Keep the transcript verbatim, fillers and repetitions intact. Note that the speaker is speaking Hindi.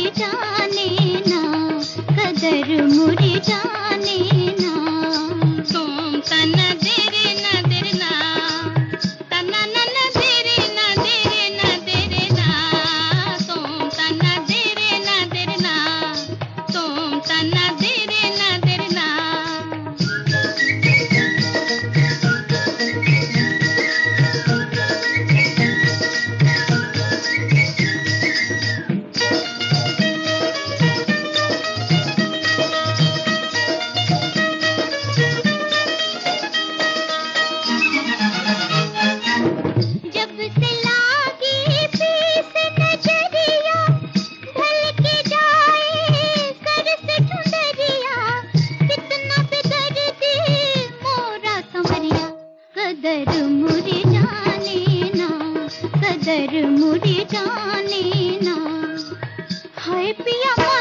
जाने ना, कदर मुरी जाने ना। तुम तन देरे न देरे ना, तना नन देरे न देरे न देरे ना। तुम तन देरे न देरे ना, तुम तन देरे न देरे ना। कदर मुरी जाने ना, कदर मुरी जाने ना। हाय पिया